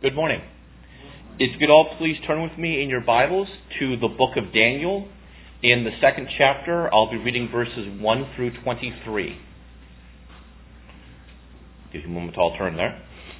Good morning. If you could all please turn with me in your Bibles to the book of Daniel. In the second chapter, I'll be reading verses 1 through 23. Give you a moment to all turn there.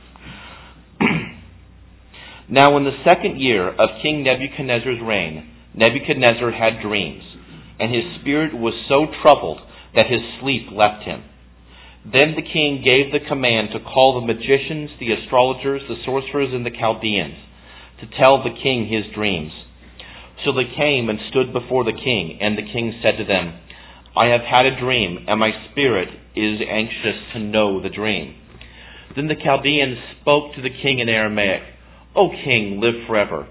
Now in the second year of King Nebuchadnezzar's reign, Nebuchadnezzar had dreams, and his spirit was so troubled that his sleep left him. Then the king gave the command to call the magicians, the astrologers, the sorcerers, and the Chaldeans, to tell the king his dreams. So they came and stood before the king, and the king said to them, I have had a dream, and my spirit is anxious to know the dream. Then the Chaldeans spoke to the king in Aramaic, O king, live forever.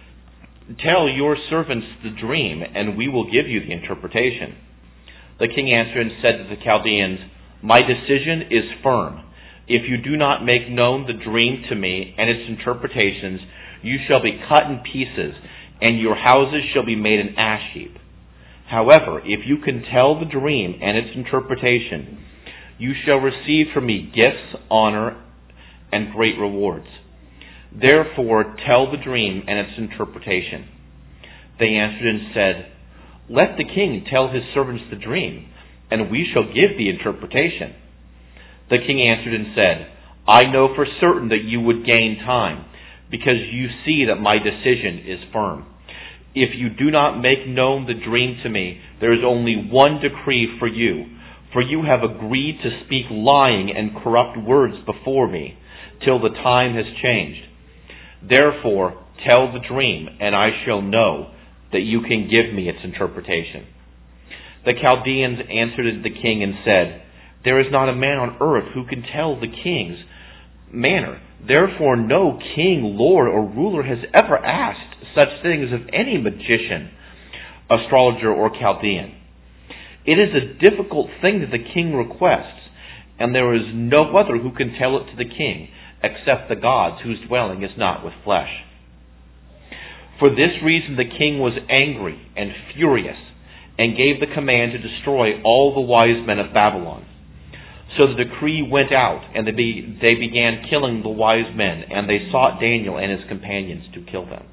Tell your servants the dream, and we will give you the interpretation. The king answered and said to the Chaldeans, My decision is firm. If you do not make known the dream to me and its interpretations, you shall be cut in pieces, and your houses shall be made an ash heap. However, if you can tell the dream and its interpretation, you shall receive from me gifts, honor, and great rewards. Therefore, tell the dream and its interpretation. They answered and said, Let the king tell his servants the dream, and we shall give the interpretation. The king answered and said, I know for certain that you would gain time, because you see that my decision is firm. If you do not make known the dream to me, there is only one decree for you have agreed to speak lying and corrupt words before me, till the time has changed. Therefore, tell the dream, and I shall know that you can give me its interpretation. The Chaldeans answered the king and said, There is not a man on earth who can tell the king's manner. Therefore, no king, lord, or ruler has ever asked such things of any magician, astrologer, or Chaldean. It is a difficult thing that the king requests, and there is no other who can tell it to the king, except the gods whose dwelling is not with flesh. For this reason the king was angry and furious, and gave the command to destroy all the wise men of Babylon. So the decree went out, and they began killing the wise men, and they sought Daniel and his companions to kill them.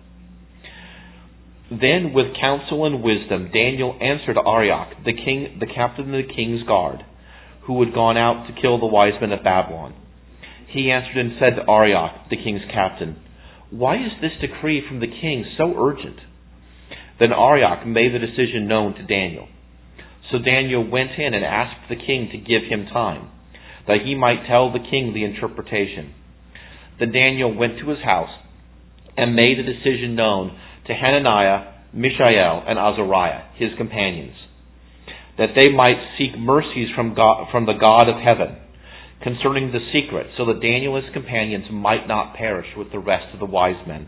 Then, with counsel and wisdom, Daniel answered Arioch, the captain of the king's guard, who had gone out to kill the wise men of Babylon. He answered and said to Arioch, the king's captain, Why is this decree from the king so urgent? Then Arioch made the decision known to Daniel. So Daniel went in and asked the king to give him time, that he might tell the king the interpretation. Then Daniel went to his house and made the decision known to Hananiah, Mishael, and Azariah, his companions, that they might seek mercies from the God of heaven concerning the secret, so that Daniel and his companions might not perish with the rest of the wise men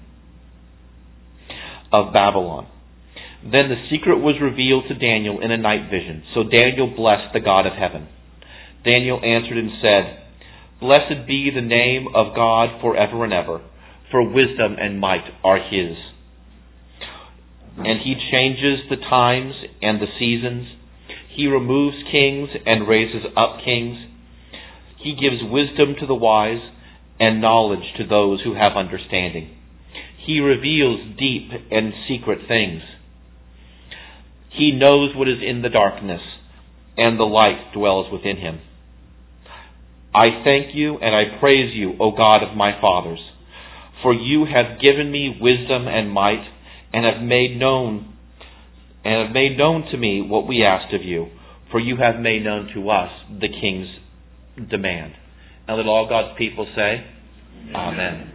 of Babylon. Then the secret was revealed to Daniel in a night vision. So Daniel blessed the God of heaven. Daniel answered and said, Blessed be the name of God forever and ever, for wisdom and might are his. And he changes the times and the seasons. He removes kings and raises up kings. He gives wisdom to the wise and knowledge to those who have understanding. He reveals deep and secret things. He knows what is in the darkness, and the light dwells within him. I thank you and I praise you, O God of my fathers, for you have given me wisdom and might, and have made known to me what we asked of you, for you have made known to us the king's demand. And let all God's people say, Amen.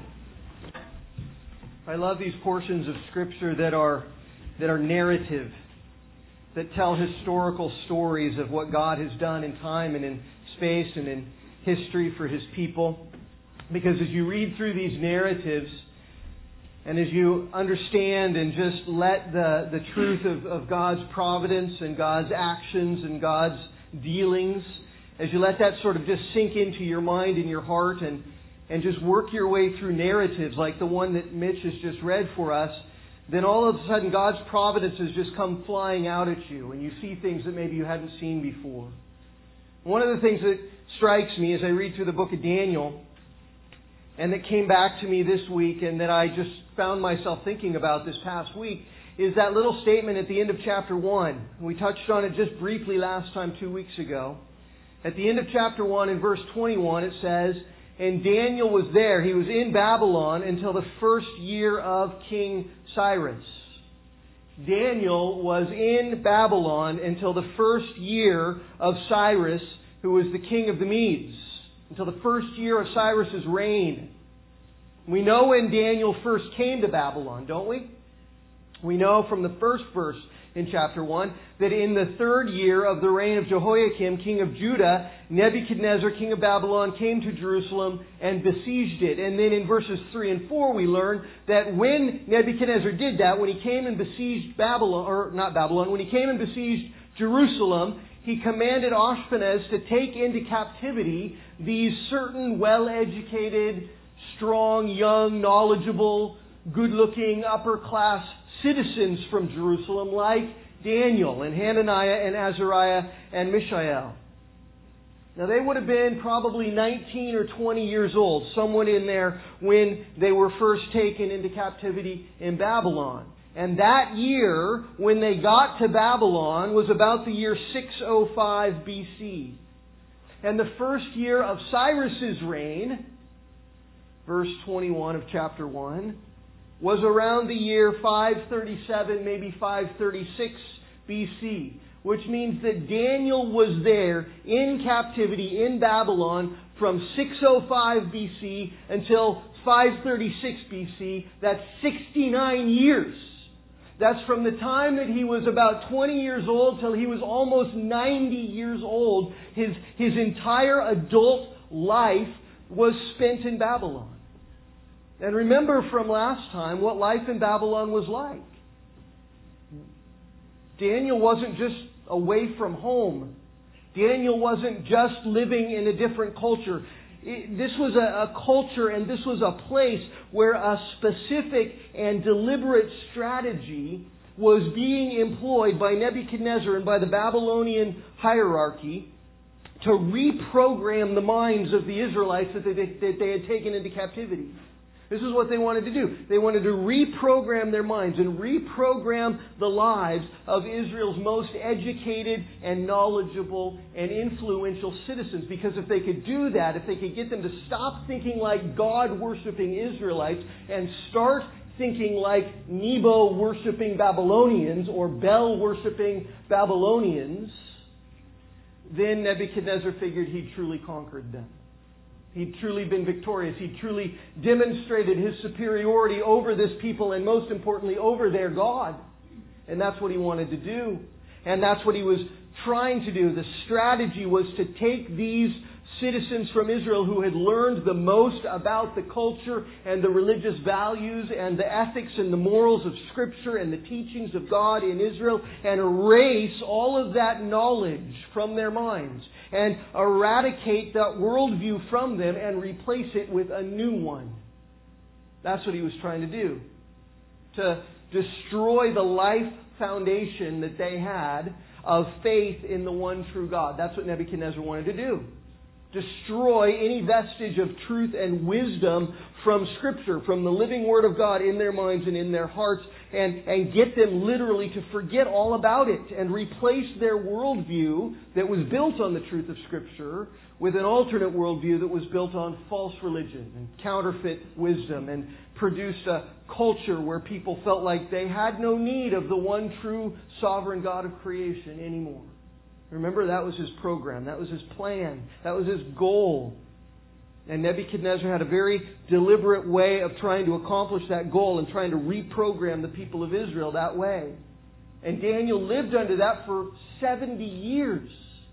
I love these portions of Scripture that are narrative, that tell historical stories of what God has done in time and in space and in history for His people. Because as you read through these narratives, and as you understand and just let the truth of God's providence and God's actions and God's dealings, as you let that sort of just sink into your mind and your heart and just work your way through narratives like the one that Mitch has just read for us, then all of a sudden God's providences just come flying out at you and you see things that maybe you hadn't seen before. One of the things that strikes me as I read through the book of Daniel and that came back to me this week and that I just found myself thinking about this past week is that little statement at the end of chapter 1. We touched on it just briefly last time 2 weeks ago. At the end of chapter 1 in verse 21 it says, "And Daniel was there," he was in Babylon, "until the first year of King Cyrus." Daniel was in Babylon until the first year of Cyrus, who was the king of the Medes. Until the first year of Cyrus's reign. We know when Daniel first came to Babylon, don't we? We know from the first verse in chapter 1 that in the third year of the reign of Jehoiakim, king of Judah, Nebuchadnezzar, king of Babylon, came to Jerusalem and besieged it. And then in verses 3 and 4 we learn that when Nebuchadnezzar did that, when he came and besieged when he came and besieged Jerusalem, he commanded Ashpenaz to take into captivity these certain well-educated, strong, young, knowledgeable, good-looking, upper-class citizens from Jerusalem like Daniel and Hananiah and Azariah and Mishael. Now they would have been probably 19 or 20 years old, someone in there when they were first taken into captivity in Babylon. And that year, when they got to Babylon, was about the year 605 BC. And the first year of Cyrus's reign, verse 21 of chapter 1, was around the year 537, maybe 536 BC. Which means that Daniel was there in captivity in Babylon from 605 BC until 536 BC. That's 69 years. That's from the time that he was about 20 years old till he was almost 90 years old. His entire adult life was spent in Babylon. And remember from last time what life in Babylon was like. Daniel wasn't just away from home. Daniel wasn't just living in a different culture. This was a culture and this was a place where a specific and deliberate strategy was being employed by Nebuchadnezzar and by the Babylonian hierarchy to reprogram the minds of the Israelites that they had taken into captivity. This is what they wanted to do. They wanted to reprogram their minds and reprogram the lives of Israel's most educated and knowledgeable and influential citizens. Because if they could do that, if they could get them to stop thinking like God-worshipping Israelites and start thinking like Nebo-worshipping Babylonians or Bel-worshipping Babylonians, then Nebuchadnezzar figured he'd truly conquered them. He'd truly been victorious. He'd truly demonstrated his superiority over this people and most importantly over their God. And that's what he wanted to do. And that's what he was trying to do. The strategy was to take these citizens from Israel who had learned the most about the culture and the religious values and the ethics and the morals of Scripture and the teachings of God in Israel and erase all of that knowledge from their minds and eradicate that worldview from them and replace it with a new one. That's what he was trying to do. To destroy the life foundation that they had of faith in the one true God. That's what Nebuchadnezzar wanted to do. Destroy any vestige of truth and wisdom from Scripture, from the living Word of God in their minds and in their hearts, and get them literally to forget all about it and replace their worldview that was built on the truth of Scripture with an alternate worldview that was built on false religion and counterfeit wisdom and produced a culture where people felt like they had no need of the one true sovereign God of creation anymore. Remember, that was his program. That was his plan. That was his goal. And Nebuchadnezzar had a very deliberate way of trying to accomplish that goal and trying to reprogram the people of Israel that way. And Daniel lived under that for 70 years.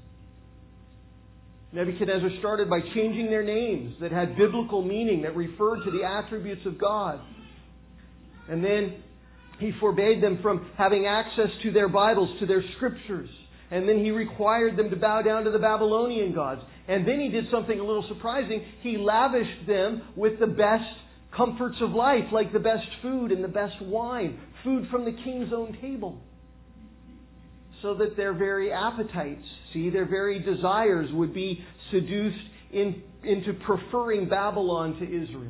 Nebuchadnezzar started by changing their names that had biblical meaning, that referred to the attributes of God. And then he forbade them from having access to their Bibles, to their Scriptures. And then he required them to bow down to the Babylonian gods. And then he did something a little surprising. He lavished them with the best comforts of life, like the best food and the best wine. Food from the king's own table. So that their very appetites, their very desires would be seduced into preferring Babylon to Israel,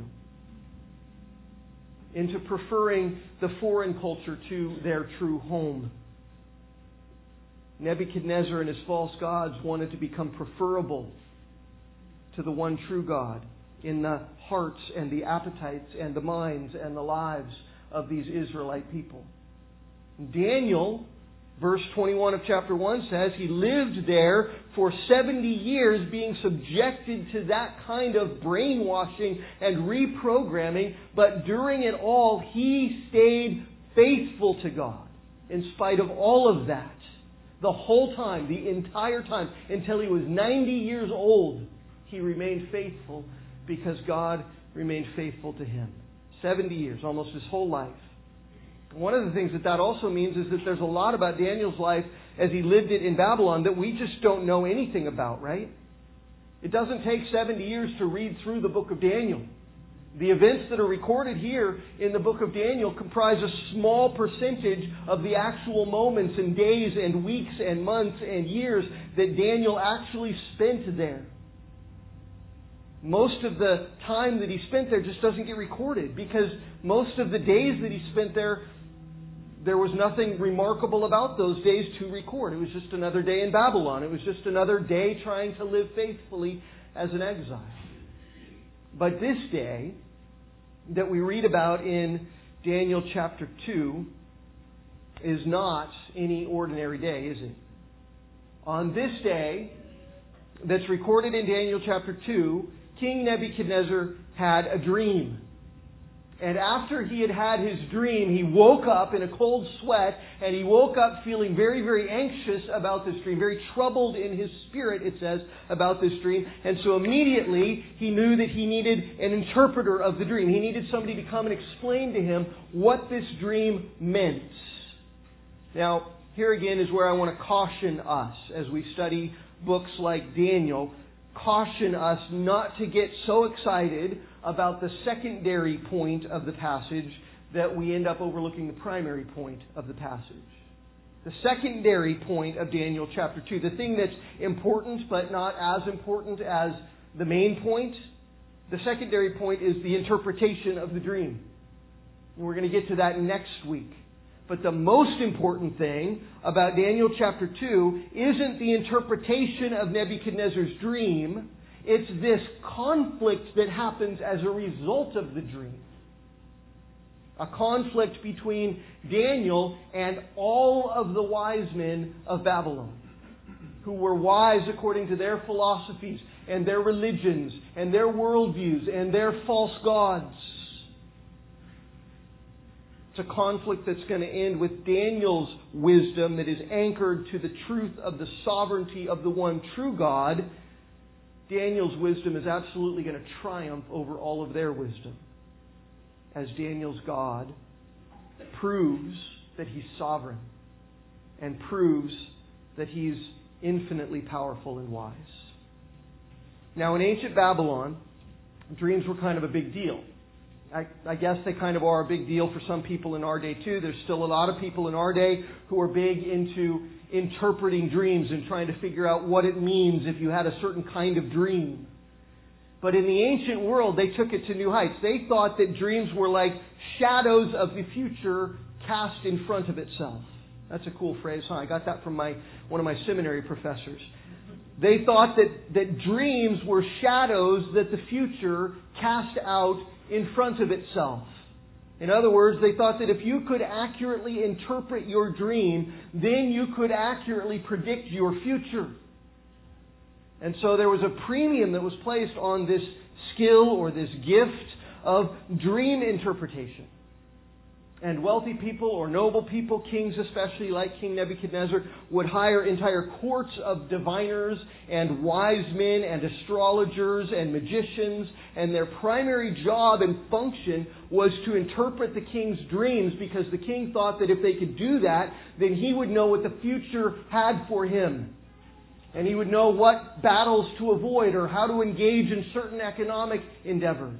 into preferring the foreign culture to their true home. Nebuchadnezzar and his false gods wanted to become preferable to the one true God in the hearts and the appetites and the minds and the lives of these Israelite people. Daniel, verse 21 of chapter 1 says, he lived there for 70 years being subjected to that kind of brainwashing and reprogramming, but during it all he stayed faithful to God in spite of all of that. The whole time, the entire time, until he was 90 years old, he remained faithful because God remained faithful to him. 70 years, almost his whole life. One of the things that also means is that there's a lot about Daniel's life as he lived it in Babylon that we just don't know anything about, right? It doesn't take 70 years to read through the book of Daniel. The events that are recorded here in the book of Daniel comprise a small percentage of the actual moments and days and weeks and months and years that Daniel actually spent there. Most of the time that he spent there just doesn't get recorded because most of the days that he spent there was nothing remarkable about those days to record. It was just another day in Babylon. It was just another day trying to live faithfully as an exile. But this day that we read about in Daniel chapter 2 is not any ordinary day, is it? On this day that's recorded in Daniel chapter 2, King Nebuchadnezzar had a dream. And after he had had his dream, he woke up in a cold sweat, and he woke up feeling very, very anxious about this dream, very troubled in his spirit, it says, about this dream. And so immediately he knew that he needed an interpreter of the dream. He needed somebody to come and explain to him what this dream meant. Now, here again is where I want to caution us as we study books like Daniel. Caution us not to get so excited about the secondary point of the passage that we end up overlooking the primary point of the passage. The secondary point of Daniel chapter 2, the thing that's important but not as important as the main point, the secondary point is the interpretation of the dream. And we're going to get to that next week. But the most important thing about Daniel chapter 2 isn't the interpretation of Nebuchadnezzar's dream. It's this conflict that happens as a result of the dream. A conflict between Daniel and all of the wise men of Babylon, who were wise according to their philosophies and their religions and their worldviews and their false gods. It's a conflict that's going to end with Daniel's wisdom that is anchored to the truth of the sovereignty of the one true God. Daniel's wisdom is absolutely going to triumph over all of their wisdom, as Daniel's God proves that He's sovereign and proves that He's infinitely powerful and wise. Now, in ancient Babylon, dreams were kind of a big deal. I guess they kind of are a big deal for some people in our day too. There's still a lot of people in our day who are big into interpreting dreams and trying to figure out what it means if you had a certain kind of dream. But in the ancient world, they took it to new heights. They thought that dreams were like shadows of the future cast in front of itself. That's a cool phrase, huh? I got that from one of my seminary professors. They thought that dreams were shadows that the future cast out in front of itself. In other words, they thought that if you could accurately interpret your dream, then you could accurately predict your future. And so there was a premium that was placed on this skill or this gift of dream interpretation. And wealthy people or noble people, kings especially like King Nebuchadnezzar, would hire entire courts of diviners and wise men and astrologers and magicians. And their primary job and function was to interpret the king's dreams, because the king thought that if they could do that, then he would know what the future had for him. And he would know what battles to avoid or how to engage in certain economic endeavors.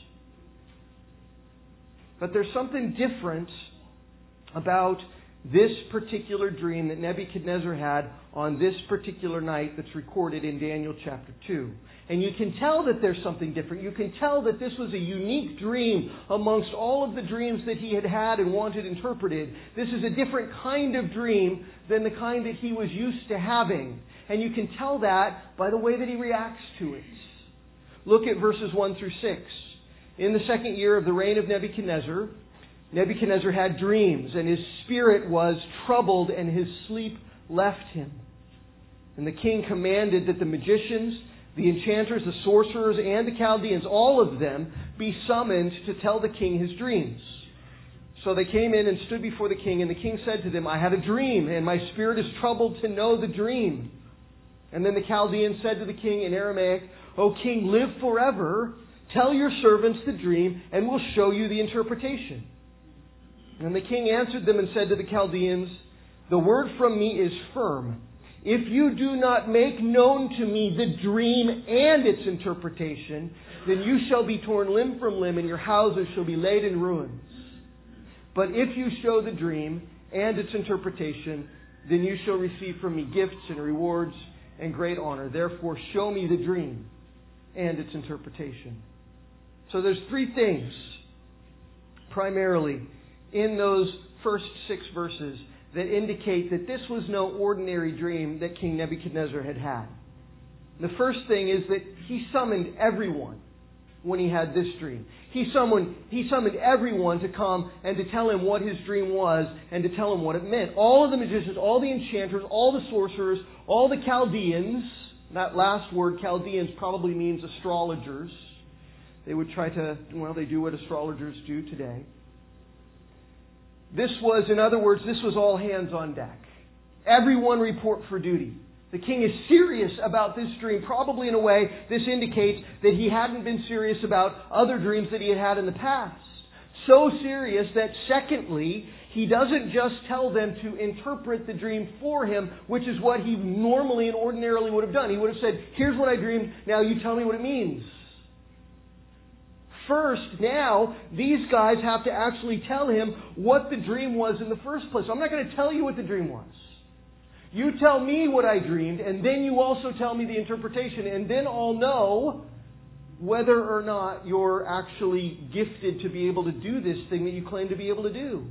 But there's something different about this particular dream that Nebuchadnezzar had on this particular night that's recorded in Daniel chapter 2. And you can tell that there's something different. You can tell that this was a unique dream amongst all of the dreams that he had had and wanted interpreted. This is a different kind of dream than the kind that he was used to having. And you can tell that by the way that he reacts to it. Look at verses 1 through 6. In the second year of the reign of Nebuchadnezzar, Nebuchadnezzar had dreams, and his spirit was troubled, and his sleep left him. And the king commanded that the magicians, the enchanters, the sorcerers, and the Chaldeans, all of them, be summoned to tell the king his dreams. So they came in and stood before the king, and the king said to them, I had a dream, and my spirit is troubled to know the dream. And then the Chaldeans said to the king in Aramaic, O king, live forever. Tell your servants the dream, and we'll show you the interpretation. And the king answered them and said to the Chaldeans, the word from me is firm. If you do not make known to me the dream and its interpretation, then you shall be torn limb from limb, and your houses shall be laid in ruins. But if you show the dream and its interpretation, then you shall receive from me gifts and rewards and great honor. Therefore, show me the dream and its interpretation. So there's three things, primarily, in those first 6 verses that indicate that this was no ordinary dream that King Nebuchadnezzar had had. The first thing is that he summoned everyone when he had this dream. He summoned everyone to come and to tell him what his dream was and to tell him what it meant. All of the magicians, all the enchanters, all the sorcerers, all the Chaldeans. That last word, Chaldeans, probably means astrologers. They would try to, they do what astrologers do today. This was, in other words, this was all hands on deck. Everyone report for duty. The king is serious about this dream. Probably in a way, this indicates that he hadn't been serious about other dreams that he had had in the past. So serious that, secondly, he doesn't just tell them to interpret the dream for him, which is what he normally and ordinarily would have done. He would have said, here's what I dreamed, now you tell me what it means. First, now, these guys have to actually tell him what the dream was in the first place. I'm not going to tell you what the dream was. You tell me what I dreamed, and then you also tell me the interpretation, and then I'll know whether or not you're actually gifted to be able to do this thing that you claim to be able to do.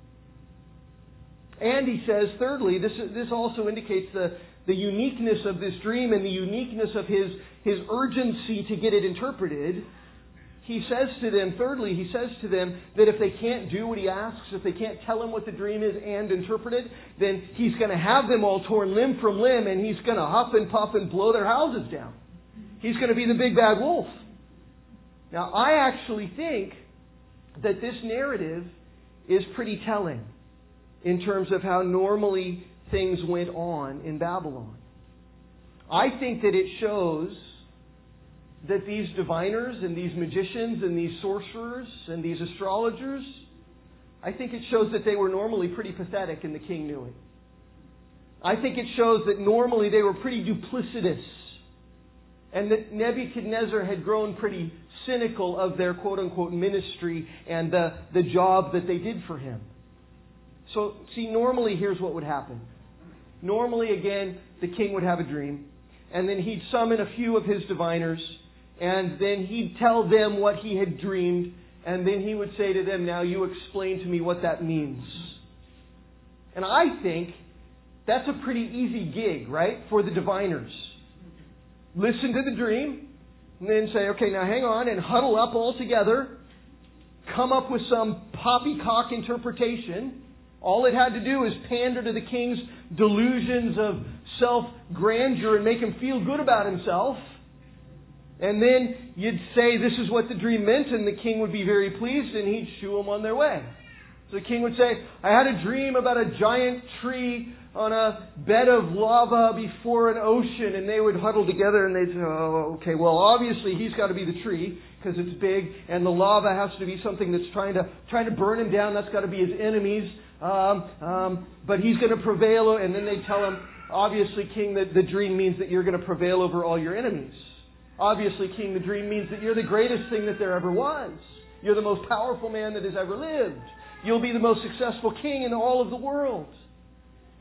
And he says, thirdly, this also indicates the uniqueness of this dream and the uniqueness of his urgency to get it interpreted. He says to them that if they can't do what he asks, if they can't tell him what the dream is and interpret it, then he's going to have them all torn limb from limb, and he's going to huff and puff and blow their houses down. He's going to be the big bad wolf. Now, I actually think that this narrative is pretty telling in terms of how normally things went on in Babylon. I think that it shows that these diviners and these magicians and these sorcerers and these astrologers, I think it shows that they were normally pretty pathetic, and the king knew it. I think it shows that normally they were pretty duplicitous, and that Nebuchadnezzar had grown pretty cynical of their quote-unquote ministry and the job that they did for him. So, see, normally here's what would happen. Normally, again, the king would have a dream, and then he'd summon a few of his diviners, and then he'd tell them what he had dreamed, and then he would say to them, now you explain to me what that means. And I think that's a pretty easy gig, right, for the diviners. Listen to the dream, and then say, okay, now hang on, and huddle up all together, come up with some poppycock interpretation. All it had to do is pander to the king's delusions of self-grandeur and make him feel good about himself. And then you'd say this is what the dream meant, and the king would be very pleased, and he'd shoo them on their way. So the king would say, I had a dream about a giant tree on a bed of lava before an ocean, and they would huddle together and they'd say, oh, okay, well, obviously he's got to be the tree because it's big, and the lava has to be something that's trying to burn him down. That's got to be his enemies. But he's going to prevail, and then they tell him, obviously, king, that the dream means that you're going to prevail over all your enemies. Obviously, king, the dream means that you're the greatest thing that there ever was. You're the most powerful man that has ever lived. You'll be the most successful king in all of the world.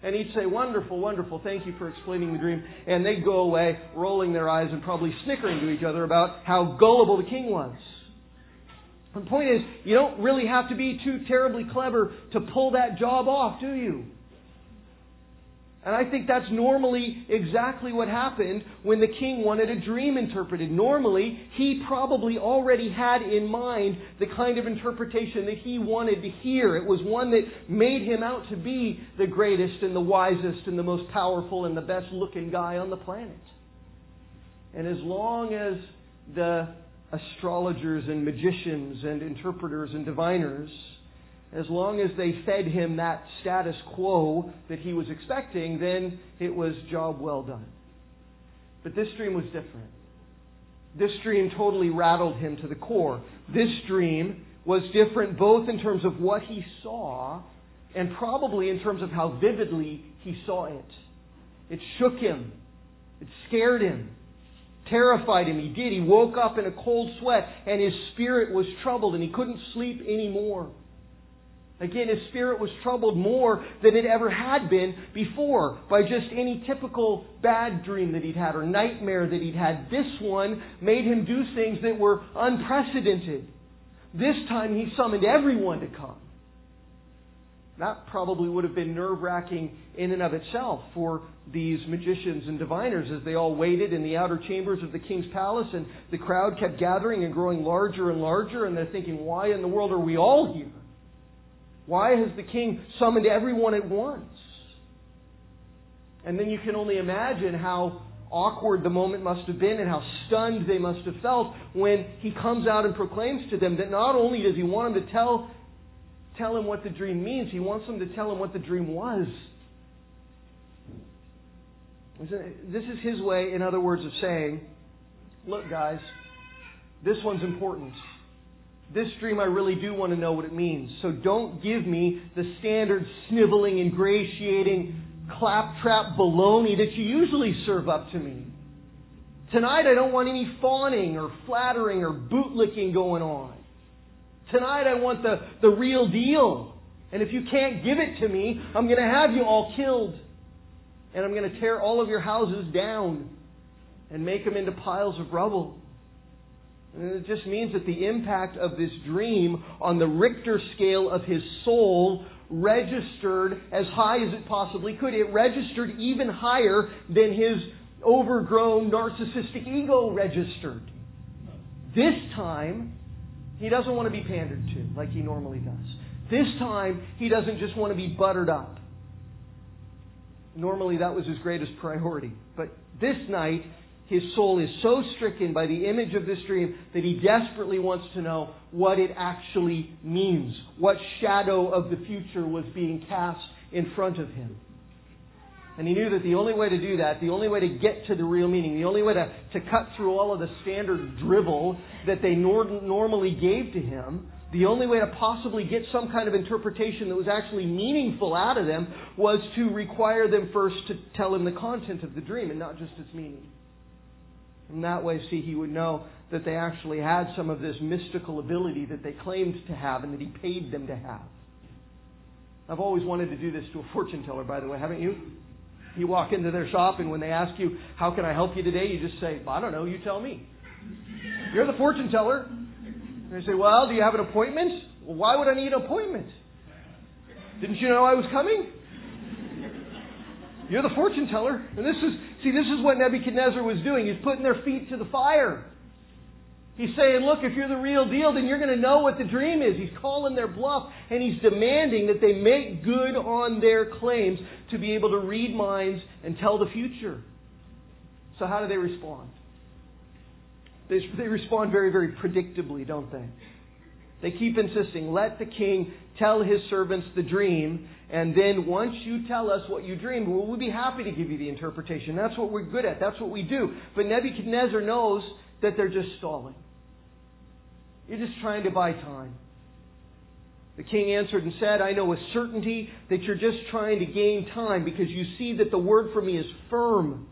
And he'd say, wonderful, wonderful, thank you for explaining the dream. And they'd go away, rolling their eyes and probably snickering to each other about how gullible the king was. The point is, you don't really have to be too terribly clever to pull that job off, do you? And I think that's normally exactly what happened when the king wanted a dream interpreted. Normally, he probably already had in mind the kind of interpretation that he wanted to hear. It was one that made him out to be the greatest and the wisest and the most powerful and the best looking guy on the planet. And as long as the astrologers and magicians and interpreters and diviners, as long as they fed him that status quo that he was expecting, then it was job well done. But this dream was different. This dream totally rattled him to the core. This dream was different both in terms of what he saw and probably in terms of how vividly he saw it. It shook him. It scared him. Terrified him. He did. He woke up in a cold sweat and his spirit was troubled and he couldn't sleep anymore. Again, his spirit was troubled more than it ever had been before by just any typical bad dream that he'd had or nightmare that he'd had. This one made him do things that were unprecedented. This time he summoned everyone to come. That probably would have been nerve-wracking in and of itself for these magicians and diviners as they all waited in the outer chambers of the king's palace and the crowd kept gathering and growing larger and larger and they're thinking, why in the world are we all here? Why has the king summoned everyone at once? And then you can only imagine how awkward the moment must have been and how stunned they must have felt when he comes out and proclaims to them that not only does he want them to tell him what the dream means, he wants them to tell him what the dream was. This is his way, in other words, of saying, look guys, this one's important. This dream, I really do want to know what it means. So don't give me the standard sniveling, ingratiating, claptrap baloney that you usually serve up to me. Tonight I don't want any fawning or flattering or bootlicking going on. Tonight I want the real deal. And if you can't give it to me, I'm going to have you all killed. And I'm going to tear all of your houses down and make them into piles of rubble. And it just means that the impact of this dream on the Richter scale of his soul registered as high as it possibly could. It registered even higher than his overgrown narcissistic ego registered. This time, he doesn't want to be pandered to like he normally does. This time, he doesn't just want to be buttered up. Normally, that was his greatest priority. But this night, his soul is so stricken by the image of this dream that he desperately wants to know what it actually means. What shadow of the future was being cast in front of him. And he knew that the only way to do that, the only way to get to the real meaning, the only way to cut through all of the standard drivel that they normally gave to him, the only way to possibly get some kind of interpretation that was actually meaningful out of them was to require them first to tell him the content of the dream and not just its meaning. In that way, see, he would know that they actually had some of this mystical ability that they claimed to have and that he paid them to have. I've always wanted to do this to a fortune teller, by the way, haven't you? You walk into their shop and when they ask you, how can I help you today? You just say, I don't know, you tell me. You're the fortune teller. And they say, well, do you have an appointment? Well, why would I need an appointment? Didn't you know I was coming? You're the fortune teller. And this is what Nebuchadnezzar was doing. He's putting their feet to the fire. He's saying, look, if you're the real deal, then you're going to know what the dream is. He's calling their bluff, and he's demanding that they make good on their claims to be able to read minds and tell the future. So how do they respond? They respond very, very predictably, don't they? They keep insisting, let the king tell his servants the dream, and then once you tell us what you dreamed, we'll be happy to give you the interpretation. That's what we're good at. That's what we do. But Nebuchadnezzar knows that they're just stalling. You're just trying to buy time. The king answered and said, I know with certainty that you're just trying to gain time because you see that the word for me is firm.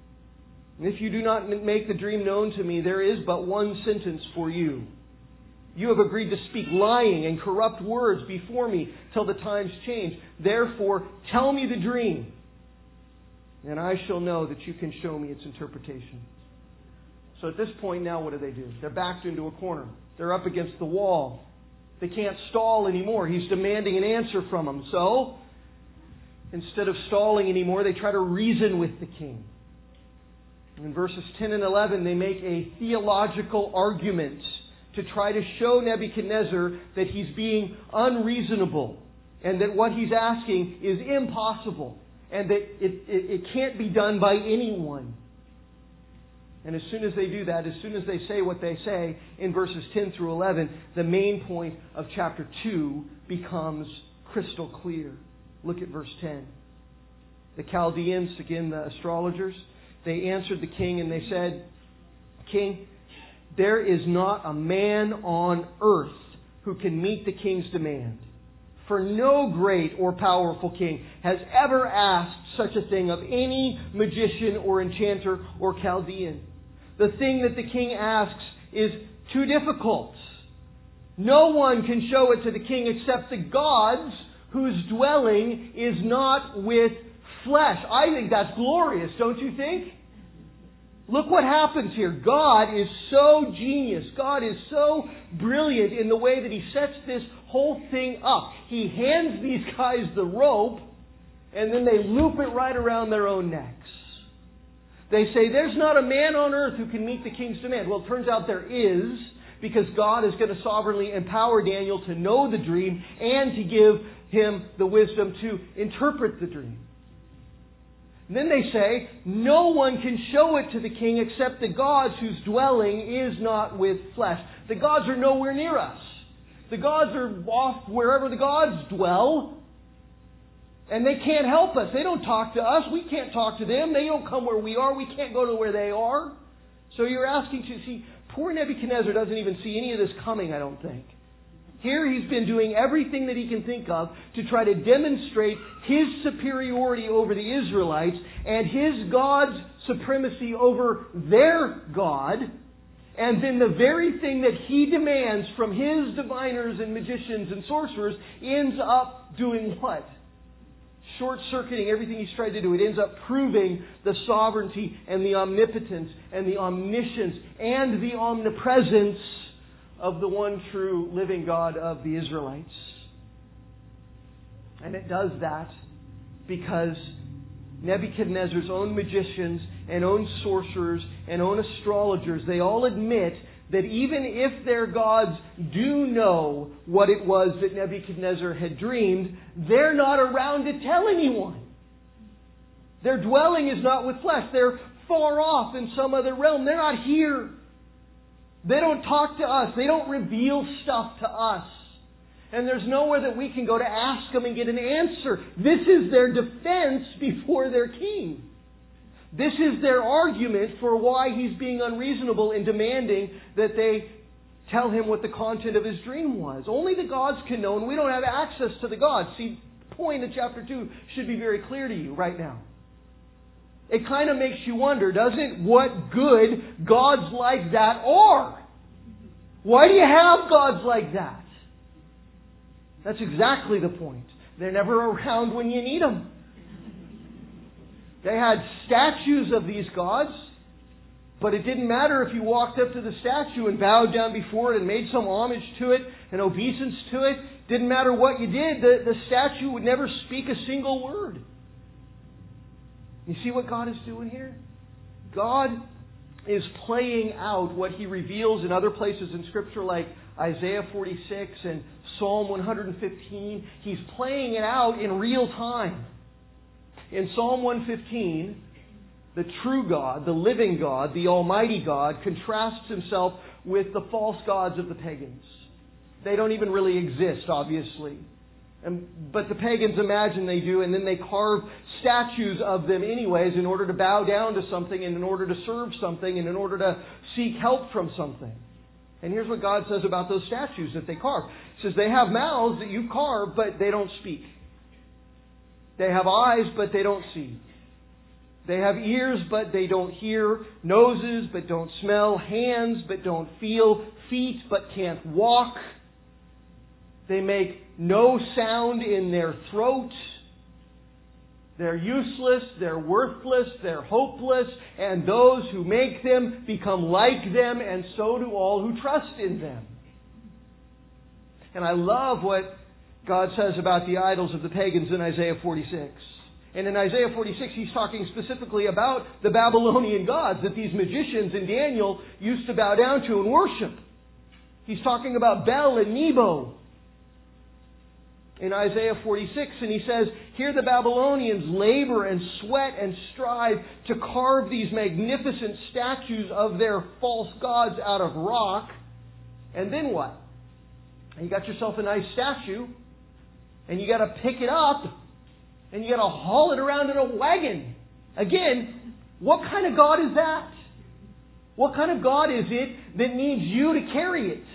And if you do not make the dream known to me, there is but one sentence for you. You have agreed to speak lying and corrupt words before me till the times change. Therefore, tell me the dream, and I shall know that you can show me its interpretation." So at this point now, what do? They're backed into a corner. They're up against the wall. They can't stall anymore. He's demanding an answer from them. So, instead of stalling anymore, they try to reason with the king. In verses 10 and 11, they make a theological argument to try to show Nebuchadnezzar that he's being unreasonable and that what he's asking is impossible and that it can't be done by anyone. And as soon as they do that, as soon as they say what they say in verses 10 through 11, the main point of chapter 2 becomes crystal clear. Look at verse 10. The Chaldeans, again the astrologers, they answered the king and they said, "King, there is not a man on earth who can meet the king's demand. For no great or powerful king has ever asked such a thing of any magician or enchanter or Chaldean. The thing that the king asks is too difficult. No one can show it to the king except the gods whose dwelling is not with flesh." I think that's glorious, don't you think? Look what happens here. God is so genius. God is so brilliant in the way that He sets this whole thing up. He hands these guys the rope, and then they loop it right around their own necks. They say, "There's not a man on earth who can meet the king's demand." Well, it turns out there is, because God is going to sovereignly empower Daniel to know the dream and to give him the wisdom to interpret the dream. And then they say, "No one can show it to the king except the gods whose dwelling is not with flesh." The gods are nowhere near us. The gods are off wherever the gods dwell. And they can't help us. They don't talk to us. We can't talk to them. They don't come where we are. We can't go to where they are. So you're asking to see, poor Nebuchadnezzar doesn't even see any of this coming, I don't think. Here he's been doing everything that he can think of to try to demonstrate his superiority over the Israelites and his God's supremacy over their God. And then the very thing that he demands from his diviners and magicians and sorcerers ends up doing what? Short-circuiting everything he's tried to do. It ends up proving the sovereignty and the omnipotence and the omniscience and the omnipresence of the one true living God of the Israelites. And it does that because Nebuchadnezzar's own magicians and own sorcerers and own astrologers, they all admit that even if their gods do know what it was that Nebuchadnezzar had dreamed, they're not around to tell anyone. Their dwelling is not with flesh. They're far off in some other realm. They're not here. They don't talk to us. They don't reveal stuff to us. And there's nowhere that we can go to ask them and get an answer. This is their defense before their king. This is their argument for why he's being unreasonable in demanding that they tell him what the content of his dream was. Only the gods can know, and we don't have access to the gods. See, the point of chapter 2 should be very clear to you right now. It kind of makes you wonder, doesn't it, what good gods like that are? Why do you have gods like that? That's exactly the point. They're never around when you need them. They had statues of these gods, but it didn't matter if you walked up to the statue and bowed down before it and made some homage to it and obeisance to it. Didn't matter what you did, the statue would never speak a single word. You see what God is doing here? God is playing out what He reveals in other places in Scripture like Isaiah 46 and Psalm 115. He's playing it out in real time. In Psalm 115, the true God, the living God, the Almighty God, contrasts Himself with the false gods of the pagans. They don't even really exist, obviously. But the pagans imagine they do, and then they carve statues of them anyways in order to bow down to something and in order to serve something and in order to seek help from something. And here's what God says about those statues that they carve. He says they have mouths that you carve, but they don't speak. They have eyes, but they don't see. They have ears, but they don't hear, noses, but don't smell, hands, but don't feel, feet, but can't walk. They make no sound in their throat. They're useless, they're worthless, they're hopeless, and those who make them become like them, and so do all who trust in them. And I love what God says about the idols of the pagans in Isaiah 46. And in Isaiah 46, He's talking specifically about the Babylonian gods that these magicians in Daniel used to bow down to and worship. He's talking about Bel and Nebo in Isaiah 46, and he says, here the Babylonians labor and sweat and strive to carve these magnificent statues of their false gods out of rock. And then what? You got yourself a nice statue, and you got to pick it up, and you got to haul it around in a wagon. Again, what kind of God is that? What kind of God is it that needs you to carry it?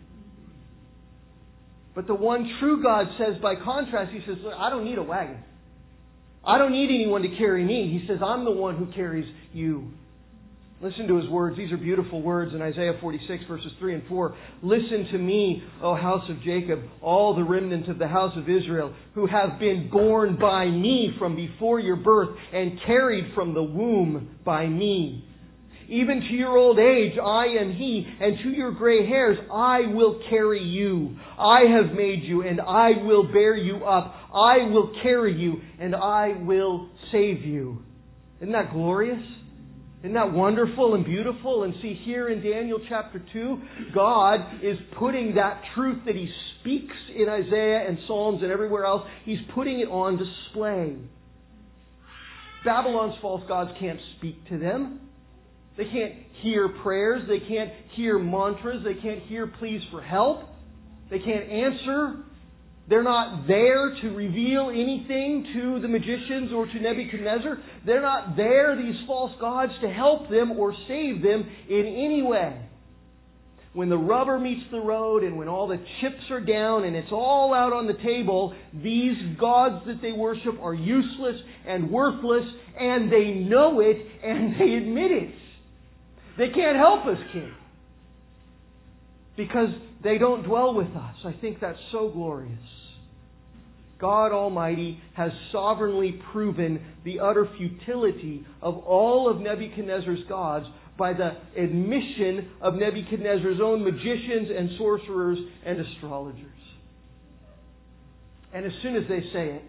But the one true God says, by contrast, He says, look, I don't need a wagon. I don't need anyone to carry me. He says, I'm the one who carries you. Listen to His words. These are beautiful words in Isaiah 46, verses 3 and 4. Listen to me, O house of Jacob, all the remnant of the house of Israel, who have been born by me from before your birth and carried from the womb by me. Even to your old age, I am He, and to your gray hairs, I will carry you. I have made you, and I will bear you up. I will carry you, and I will save you. Isn't that glorious? Isn't that wonderful and beautiful? And see, here in Daniel chapter 2, God is putting that truth that He speaks in Isaiah and Psalms and everywhere else, He's putting it on display. Babylon's false gods can't speak to them. They can't hear prayers. They can't hear mantras. They can't hear pleas for help. They can't answer. They're not there to reveal anything to the magicians or to Nebuchadnezzar. They're not there, these false gods, to help them or save them in any way. When the rubber meets the road and when all the chips are down and it's all out on the table, these gods that they worship are useless and worthless, and they know it and they admit it. They can't help us, King, because they don't dwell with us. I think that's so glorious. God Almighty has sovereignly proven the utter futility of all of Nebuchadnezzar's gods by the admission of Nebuchadnezzar's own magicians and sorcerers and astrologers. And as soon as they say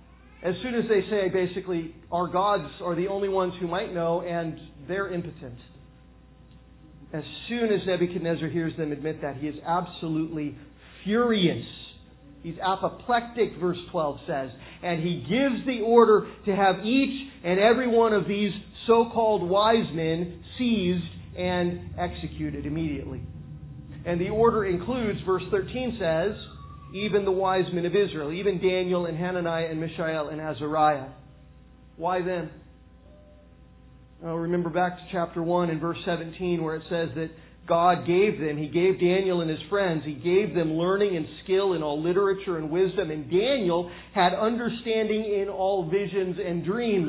it, basically, our gods are the only ones who might know, and they're impotent. As soon as Nebuchadnezzar hears them admit that, he is absolutely furious. He's apoplectic, verse 12 says. And he gives the order to have each and every one of these so-called wise men seized and executed immediately. And the order includes, verse 13 says, even the wise men of Israel, even Daniel and Hananiah and Mishael and Azariah. Why them? Remember back to chapter 1 and verse 17 where it says that God gave them, He gave Daniel and his friends, He gave them learning and skill in all literature and wisdom, and Daniel had understanding in all visions and dreams.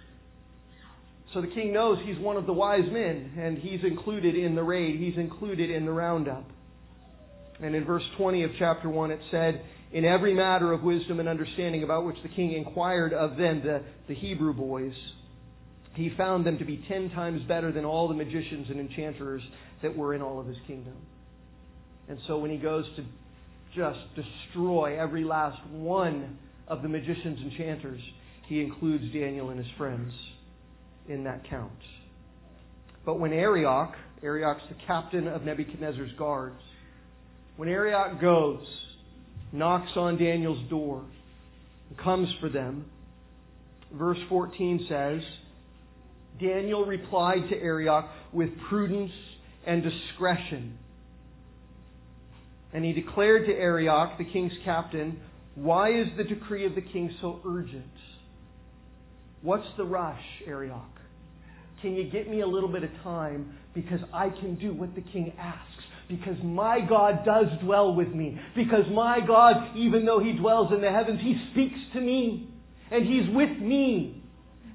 So the king knows he's one of the wise men, and he's included in the raid, he's included in the roundup. And in verse 20 of chapter 1 it said, in every matter of wisdom and understanding about which the king inquired of them, the Hebrew boys, he found them to be 10 times better than all the magicians and enchanters that were in all of his kingdom. And so when he goes to just destroy every last one of the magicians and enchanters, he includes Daniel and his friends in that count. But when Arioch, Arioch's the captain of Nebuchadnezzar's guards, when Arioch goes, knocks on Daniel's door, and comes for them, verse 14 says, Daniel replied to Arioch with prudence and discretion. And he declared to Arioch, the king's captain, why is the decree of the king so urgent? What's the rush, Arioch? Can you get me a little bit of time because I can do what the king asks? Because my God does dwell with me. Because my God, even though He dwells in the heavens, He speaks to me. And He's with me.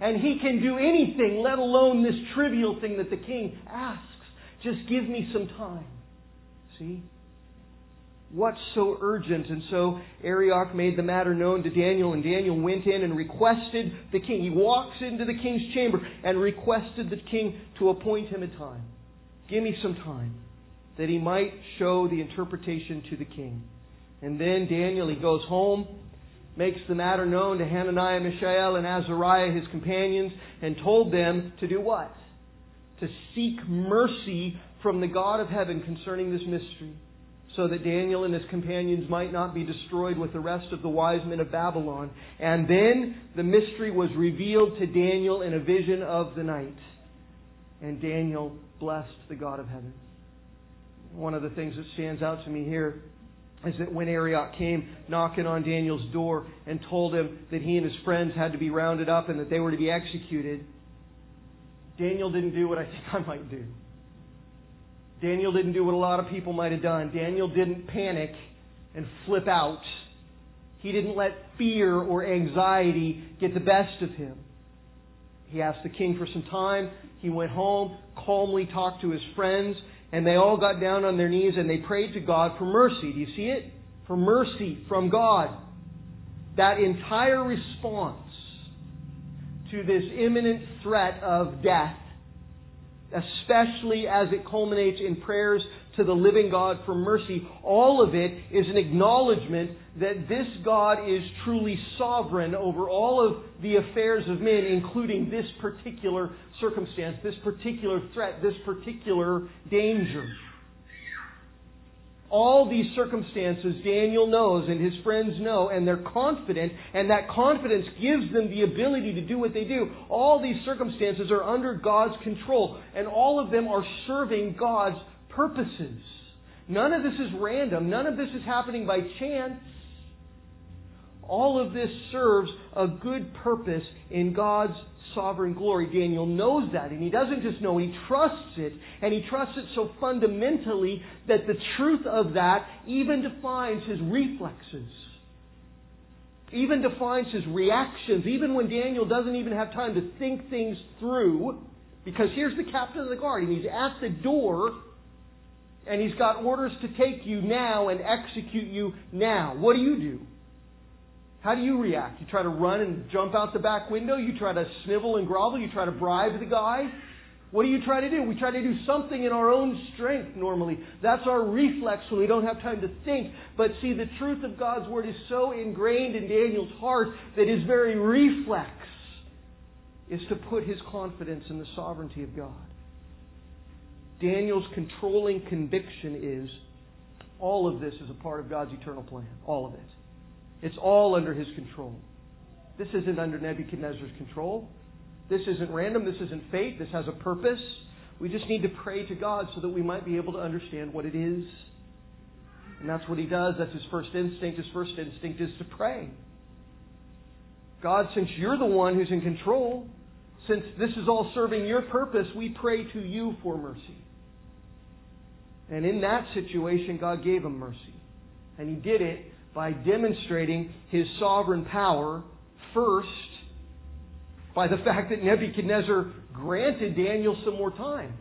and He can do anything, let alone this trivial thing that the king asks. Just give me some time. See? What's so urgent? And so Arioch made the matter known to Daniel, and Daniel went in and requested the king. He walks into the king's chamber and requested the king to appoint him a time. Give me some time, that he might show the interpretation to the king. And then Daniel, he goes home, makes the matter known to Hananiah, Mishael, and Azariah, his companions, and told them to do what? To seek mercy from the God of heaven concerning this mystery, so that Daniel and his companions might not be destroyed with the rest of the wise men of Babylon. And then the mystery was revealed to Daniel in a vision of the night. And Daniel blessed the God of heaven. One of the things that stands out to me here is that when Arioch came knocking on Daniel's door and told him that he and his friends had to be rounded up and that they were to be executed, Daniel didn't do what I think I might do. Daniel didn't do what a lot of people might have done. Daniel didn't panic and flip out. He didn't let fear or anxiety get the best of him. He asked the king for some time. He went home, calmly talked to his friends, and they all got down on their knees and they prayed to God for mercy. Do you see it? For mercy from God. That entire response to this imminent threat of death, especially as it culminates in prayers to the living God for mercy, all of it is an acknowledgement that this God is truly sovereign over all of the affairs of men, including this particular circumstance, this particular threat, this particular danger. All these circumstances Daniel knows and his friends know, and they're confident, and that confidence gives them the ability to do what they do. All these circumstances are under God's control, and all of them are serving God's purposes. None of this is random. None of this is happening by chance. All of this serves a good purpose in God's sovereign glory. Daniel knows that, and he doesn't just know, he trusts it, and he trusts it so fundamentally that the truth of that even defines his reflexes, even defines his reactions, even when Daniel doesn't even have time to think things through, because here's the captain of the guard, and he's at the door, and he's got orders to take you now and execute you now. What do? How do you react? You try to run and jump out the back window? You try to snivel and grovel? You try to bribe the guy? What do you try to do? We try to do something in our own strength normally. That's our reflex when we don't have time to think. But see, the truth of God's Word is so ingrained in Daniel's heart that his very reflex is to put his confidence in the sovereignty of God. Daniel's controlling conviction is all of this is a part of God's eternal plan. All of it. It's all under his control. This isn't under Nebuchadnezzar's control. This isn't random. This isn't fate. This has a purpose. We just need to pray to God so that we might be able to understand what it is. And that's what he does. That's his first instinct. His first instinct is to pray. God, since you're the one who's in control, since this is all serving your purpose, we pray to you for mercy. And in that situation, God gave him mercy. And he did it by demonstrating his sovereign power first by the fact that Nebuchadnezzar granted Daniel some more time.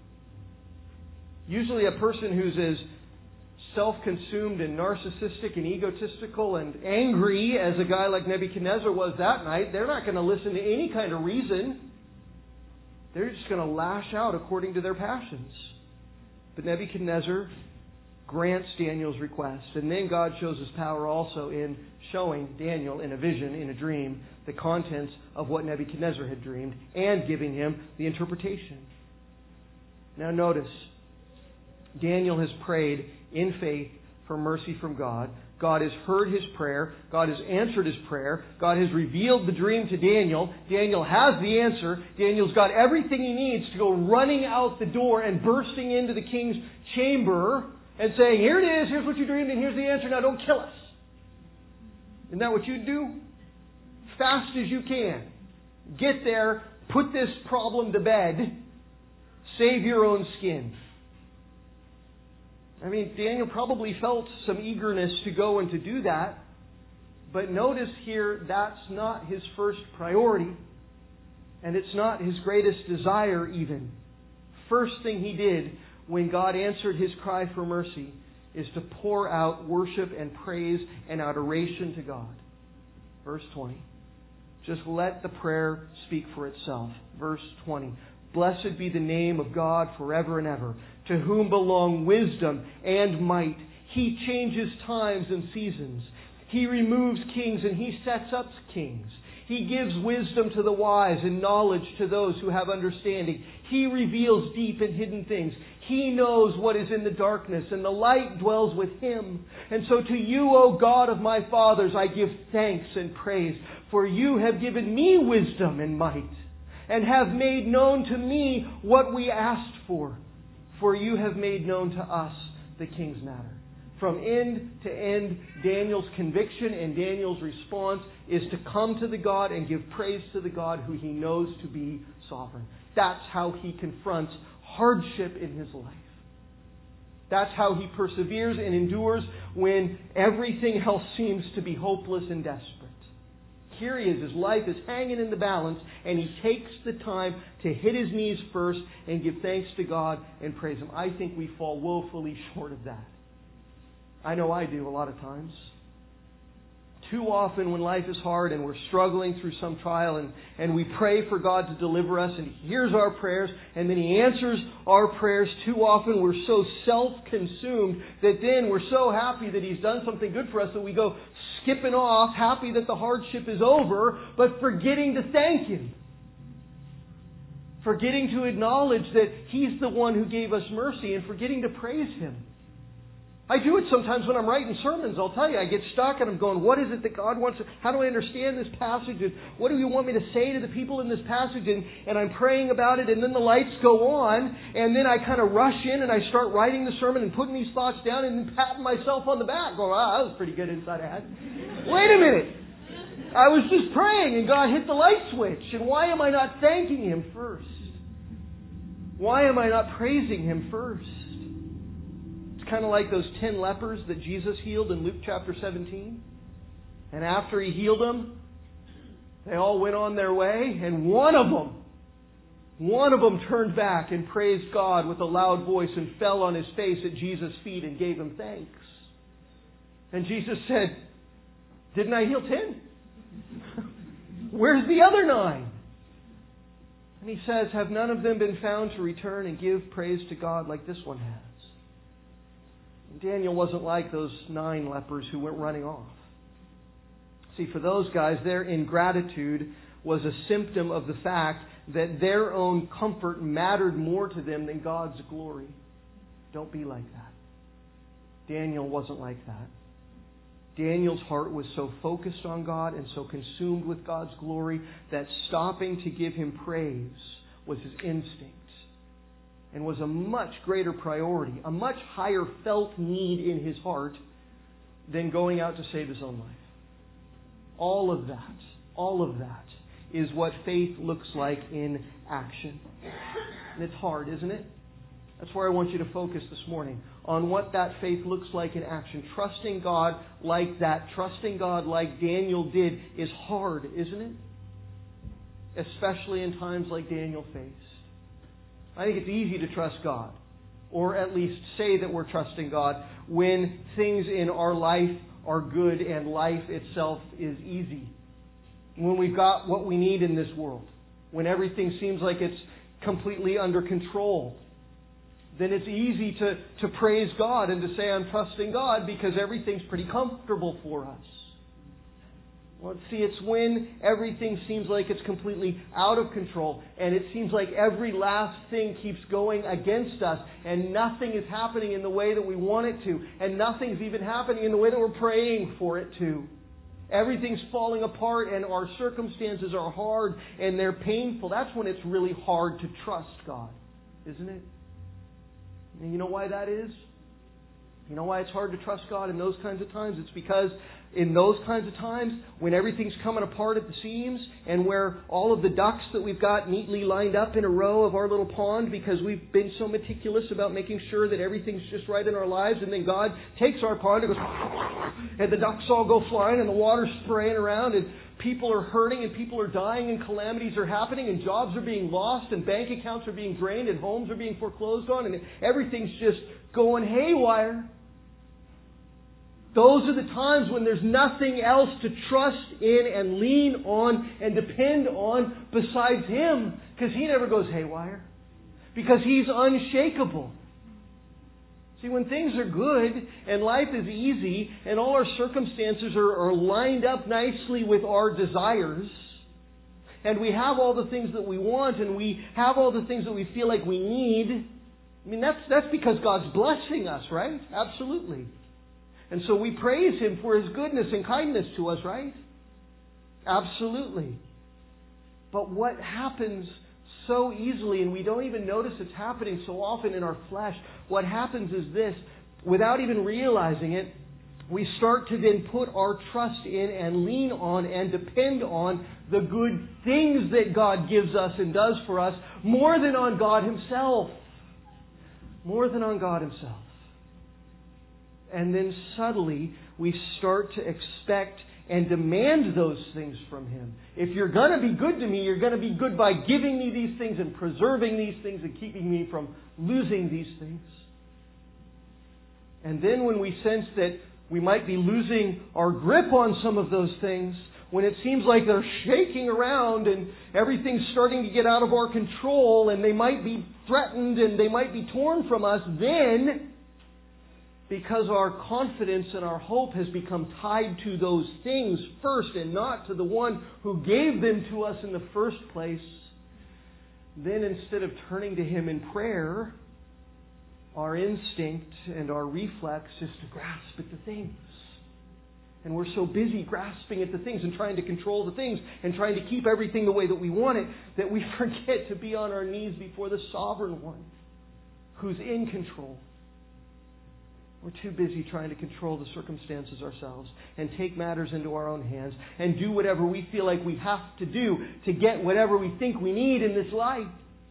Usually a person who's as self-consumed and narcissistic and egotistical and angry as a guy like Nebuchadnezzar was that night, they're not going to listen to any kind of reason. They're just going to lash out according to their passions. But Nebuchadnezzar grants Daniel's request. And then God shows his power also in showing Daniel in a vision, in a dream, the contents of what Nebuchadnezzar had dreamed and giving him the interpretation. Now notice, Daniel has prayed in faith for mercy from God. God has heard his prayer. God has answered his prayer. God has revealed the dream to Daniel. Daniel has the answer. Daniel's got everything he needs to go running out the door and bursting into the king's chamber and saying, here it is, here's what you dreamed, and here's the answer, now don't kill us. Isn't that what you do? Fast as you can. Get there, put this problem to bed, save your own skin. I mean, Daniel probably felt some eagerness to go and to do that, but notice here, that's not his first priority. And it's not his greatest desire even. First thing he did when God answered his cry for mercy is to pour out worship and praise and adoration to God. Verse 20. Just let the prayer speak for itself. Verse 20. Blessed be the name of God forever and ever, to whom belong wisdom and might. He changes times and seasons. He removes kings and He sets up kings. He gives wisdom to the wise and knowledge to those who have understanding. He reveals deep and hidden things. He knows what is in the darkness, and the light dwells with Him. And so to you, O God of my fathers, I give thanks and praise, for you have given me wisdom and might, and have made known to me what we asked for. For you have made known to us the king's matter. From end to end, Daniel's conviction and Daniel's response is to come to the God and give praise to the God who he knows to be sovereign. That's how he confronts hardship in his life. That's how he perseveres and endures when everything else seems to be hopeless and desperate. Here he is, his life is hanging in the balance, and he takes the time to hit his knees first and give thanks to God and praise Him. I think we fall woefully short of that. I know I do a lot of times. Too often when life is hard and we're struggling through some trial and we pray for God to deliver us and He hears our prayers and then He answers our prayers, too often we're so self-consumed that then we're so happy that He's done something good for us that we go skipping off, happy that the hardship is over, but forgetting to thank Him. Forgetting to acknowledge that He's the one who gave us mercy and forgetting to praise Him. I do it sometimes when I'm writing sermons. I'll tell you, I get stuck and I'm going, what is it that God wants? How do I understand this passage? And what do you want me to say to the people in this passage? And I'm praying about it, and then the lights go on, and then I kind of rush in and I start writing the sermon and putting these thoughts down and then patting myself on the back, going, that was pretty good inside I had. Wait a minute. I was just praying and God hit the light switch. And why am I not thanking Him first? Why am I not praising Him first? Kind of like those 10 lepers that Jesus healed in Luke chapter 17. And after He healed them, they all went on their way, and one of them turned back and praised God with a loud voice and fell on his face at Jesus' feet and gave Him thanks. And Jesus said, didn't I heal 10? Where's the other 9? And He says, have none of them been found to return and give praise to God like this one has? Daniel wasn't like those 9 lepers who went running off. See, for those guys, their ingratitude was a symptom of the fact that their own comfort mattered more to them than God's glory. Don't be like that. Daniel wasn't like that. Daniel's heart was so focused on God and so consumed with God's glory that stopping to give Him praise was his instinct. And was a much greater priority, a much higher felt need in his heart than going out to save his own life. All of that is what faith looks like in action. And it's hard, isn't it? That's where I want you to focus this morning, on what that faith looks like in action. Trusting God like that, trusting God like Daniel did, is hard, isn't it? Especially in times like Daniel faced. I think it's easy to trust God, or at least say that we're trusting God, when things in our life are good and life itself is easy. When we've got what we need in this world, when everything seems like it's completely under control, then it's easy to praise God and to say I'm trusting God because everything's pretty comfortable for us. Well, see, it's when everything seems like it's completely out of control and it seems like every last thing keeps going against us and nothing is happening in the way that we want it to, and nothing's even happening in the way that we're praying for it to. Everything's falling apart and our circumstances are hard and they're painful. That's when it's really hard to trust God, isn't it? And you know why that is? You know why it's hard to trust God in those kinds of times? It's because in those kinds of times, when everything's coming apart at the seams and where all of the ducks that we've got neatly lined up in a row of our little pond because we've been so meticulous about making sure that everything's just right in our lives, and then God takes our pond and goes, and the ducks all go flying and the water's spraying around and people are hurting and people are dying and calamities are happening and jobs are being lost and bank accounts are being drained and homes are being foreclosed on and everything's just going haywire. Those are the times when there's nothing else to trust in and lean on and depend on besides Him. Because He never goes haywire. Because He's unshakable. See, when things are good and life is easy and all our circumstances are lined up nicely with our desires, and we have all the things that we want and we have all the things that we feel like we need, I mean, that's because God's blessing us, right? Absolutely. And so we praise Him for His goodness and kindness to us, right? Absolutely. But what happens so easily, and we don't even notice it's happening so often in our flesh, what happens is this: without even realizing it, we start to then put our trust in and lean on and depend on the good things that God gives us and does for us more than on God Himself. More than on God Himself. And then subtly we start to expect and demand those things from Him. If you're going to be good to me, you're going to be good by giving me these things and preserving these things and keeping me from losing these things. And then when we sense that we might be losing our grip on some of those things, when it seems like they're shaking around and everything's starting to get out of our control and they might be threatened and they might be torn from us, then, because our confidence and our hope has become tied to those things first and not to the one who gave them to us in the first place, then instead of turning to Him in prayer, our instinct and our reflex is to grasp at the things. And we're so busy grasping at the things and trying to control the things and trying to keep everything the way that we want it, that we forget to be on our knees before the Sovereign One who's in control. We're too busy trying to control the circumstances ourselves and take matters into our own hands and do whatever we feel like we have to do to get whatever we think we need in this life.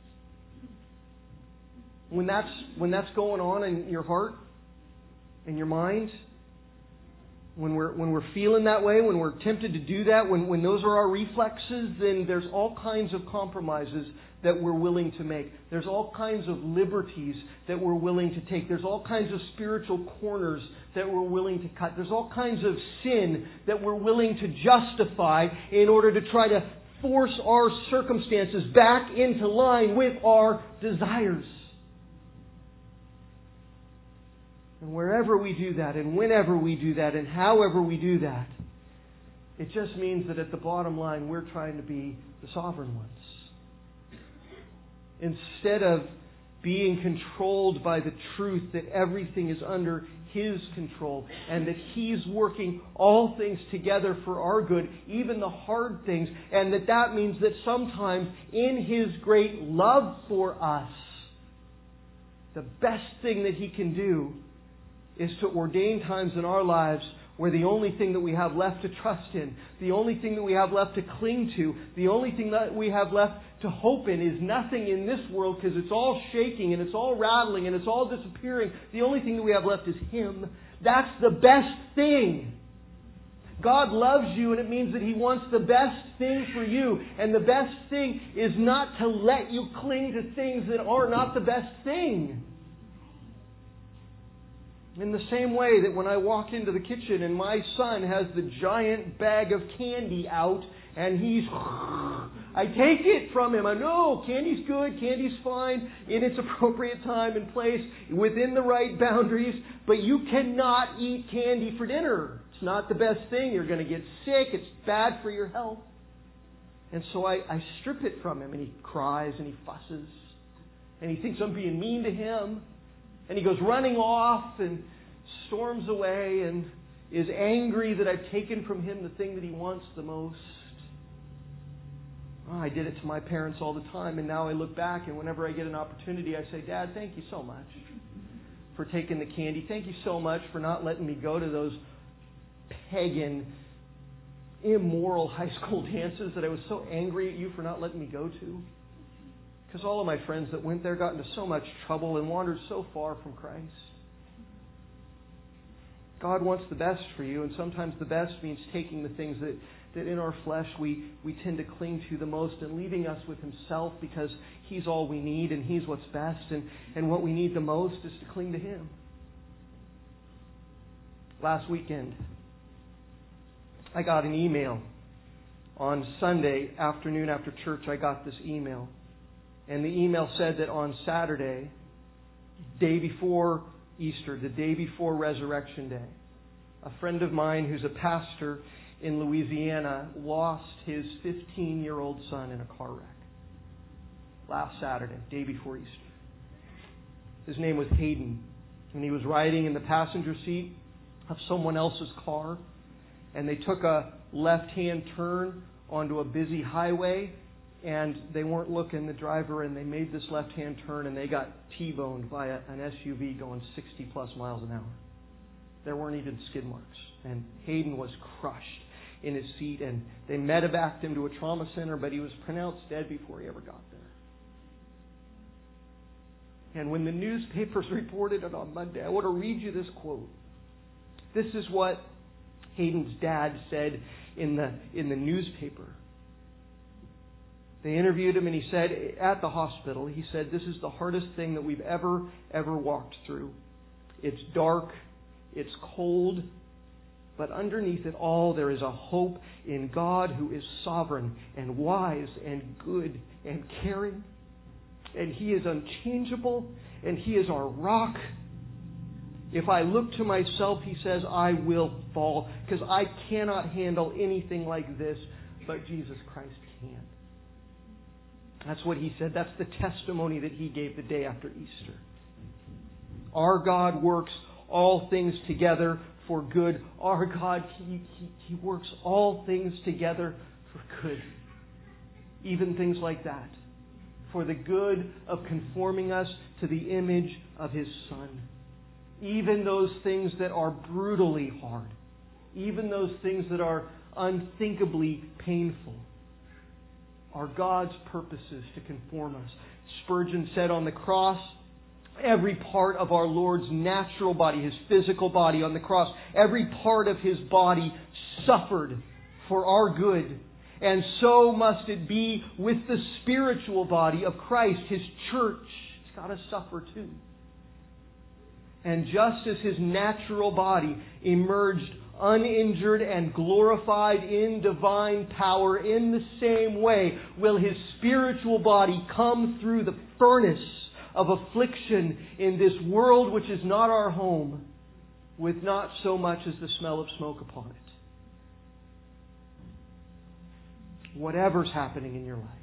When that's going on in your heart, in your mind, when we're feeling that way, when we're tempted to do that, when those are our reflexes, then there's all kinds of compromises that we're willing to make. There's all kinds of liberties that we're willing to take. There's all kinds of spiritual corners that we're willing to cut. There's all kinds of sin that we're willing to justify in order to try to force our circumstances back into line with our desires. And wherever we do that, and whenever we do that, and however we do that, it just means that at the bottom line, we're trying to be the sovereign ones. Instead of being controlled by the truth that everything is under His control and that He's working all things together for our good, even the hard things, and that means that sometimes in His great love for us, the best thing that He can do is to ordain times in our lives where the only thing that we have left to trust in, the only thing that we have left to cling to, the only thing that we have left to hope in is nothing in this world because it's all shaking and it's all rattling and it's all disappearing. The only thing that we have left is Him. That's the best thing. God loves you, and it means that He wants the best thing for you. And the best thing is not to let you cling to things that are not the best thing. In the same way that when I walk into the kitchen and my son has the giant bag of candy out and I take it from him. I know candy's good, candy's fine, in its appropriate time and place, within the right boundaries, but you cannot eat candy for dinner. It's not the best thing. You're going to get sick. It's bad for your health. And so I strip it from him, and he cries and he fusses. And he thinks I'm being mean to him. And he goes running off and storms away and is angry that I've taken from him the thing that he wants the most. Oh, I did it to my parents all the time, and now I look back, and whenever I get an opportunity, I say, Dad, thank you so much for taking the candy. Thank you so much for not letting me go to those pagan, immoral high school dances that I was so angry at you for not letting me go to. Because all of my friends that went there got into so much trouble and wandered so far from Christ. God wants the best for you, and sometimes the best means taking the things that in our flesh we tend to cling to the most, and leaving us with Himself because He's all we need and He's what's best, and what we need the most is to cling to Him. Last weekend, I got an email. On Sunday afternoon after church, I got this email. And the email said that on Saturday, day before Easter, the day before Resurrection Day, a friend of mine who's a pastor in Louisiana lost his 15-year-old son in a car wreck. Last Saturday, day before Easter. His name was Hayden. And he was riding in the passenger seat of someone else's car. And they took a left-hand turn onto a busy highway. And they weren't looking, the driver, and they made this left-hand turn and they got T-boned by an SUV going 60-plus miles an hour. There weren't even skid marks. And Hayden was crushed in his seat, and they medevaced him to a trauma center, but he was pronounced dead before he ever got there. And when the newspapers reported it on Monday, I want to read you this quote. This is what Hayden's dad said in the newspaper. They interviewed him, and he said, at the hospital, he said, "This is the hardest thing that we've ever walked through. It's dark, it's cold, but underneath it all, there is a hope in God who is sovereign and wise and good and caring. And He is unchangeable, and He is our rock. If I look to myself," he says, "I will fall, because I cannot handle anything like this, but Jesus Christ can." That's what he said. That's the testimony that he gave the day after Easter. Our God works all things together for good. Our God, He works all things together for good. Even things like that. For the good of conforming us to the image of His Son. Even those things that are brutally hard. Even those things that are unthinkably painful are God's purposes to conform us. Spurgeon said on the cross, every part of our Lord's natural body, His physical body on the cross, every part of His body suffered for our good. And so must it be with the spiritual body of Christ, His church. It's got to suffer too. And just as His natural body emerged uninjured and glorified in divine power, in the same way will His spiritual body come through the furnace of affliction in this world which is not our home, with not so much as the smell of smoke upon it. Whatever's happening in your life,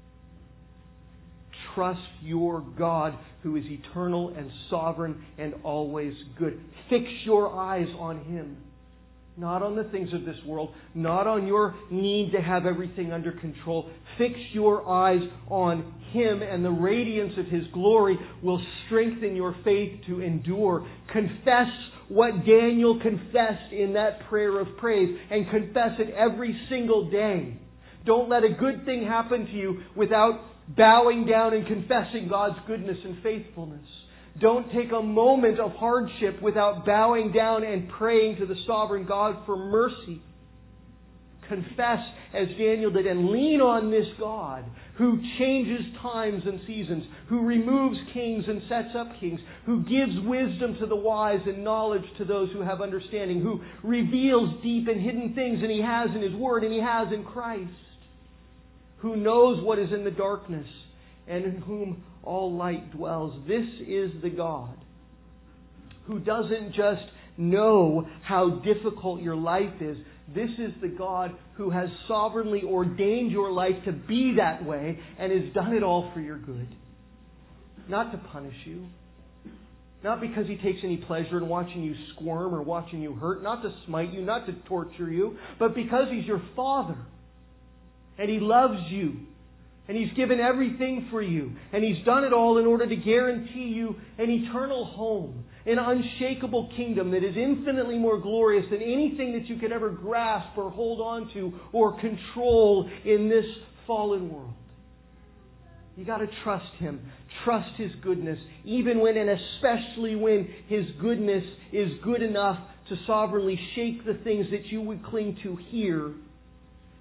trust your God who is eternal and sovereign and always good. Fix your eyes on Him. Not on the things of this world. Not on your need to have everything under control. Fix your eyes on Him, and the radiance of His glory will strengthen your faith to endure. Confess what Daniel confessed in that prayer of praise, and confess it every single day. Don't let a good thing happen to you without bowing down and confessing God's goodness and faithfulness. Don't take a moment of hardship without bowing down and praying to the sovereign God for mercy. Confess as Daniel did, and lean on this God who changes times and seasons, who removes kings and sets up kings, who gives wisdom to the wise and knowledge to those who have understanding, who reveals deep and hidden things, and He has in His Word and He has in Christ, who knows what is in the darkness and in whom all light dwells. This is the God who doesn't just know how difficult your life is. This is the God who has sovereignly ordained your life to be that way and has done it all for your good. Not to punish you. Not because He takes any pleasure in watching you squirm or watching you hurt. Not to smite you, not to torture you, but because He's your Father. And He loves you. And He's given everything for you. And He's done it all in order to guarantee you an eternal home. An unshakable kingdom that is infinitely more glorious than anything that you could ever grasp or hold on to or control in this fallen world. You got to trust Him. Trust His goodness. Even when and especially when His goodness is good enough to sovereignly shake the things that you would cling to here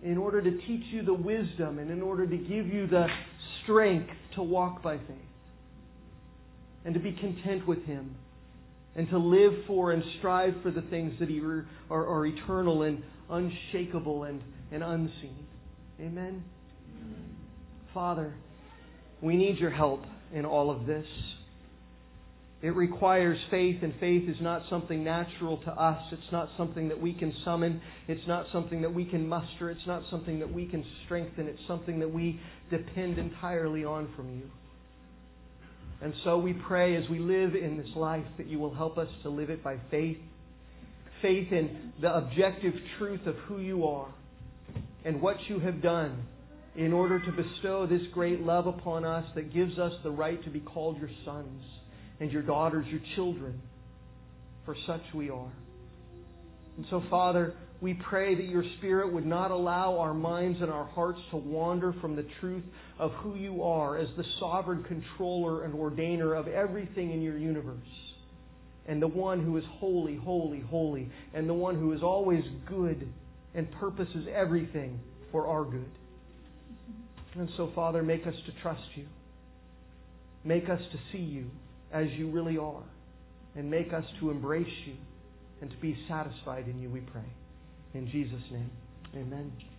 in order to teach you the wisdom and in order to give you the strength to walk by faith and to be content with Him and to live for and strive for the things that are eternal and unshakable and unseen. Amen? Father, we need your help in all of this. It requires faith, and faith is not something natural to us. It's not something that we can summon. It's not something that we can muster. It's not something that we can strengthen. It's something that we depend entirely on from you. And so we pray as we live in this life that you will help us to live it by faith. Faith in the objective truth of who you are and what you have done in order to bestow this great love upon us that gives us the right to be called your sons and your daughters, your children. For such we are. And so, Father, we pray that your Spirit would not allow our minds and our hearts to wander from the truth of who you are as the sovereign controller and ordainer of everything in your universe. And the one who is holy, holy, holy. And the one who is always good and purposes everything for our good. And so, Father, make us to trust you. Make us to see you as you really are. And make us to embrace you and to be satisfied in you, we pray. In Jesus' name, amen.